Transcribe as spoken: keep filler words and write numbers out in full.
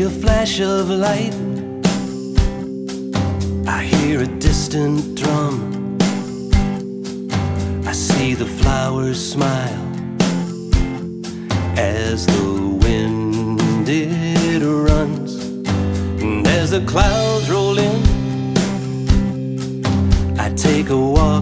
see a flash of light. I hear a distant drum. I see the flowers smile as the wind it runs. And as the clouds roll in,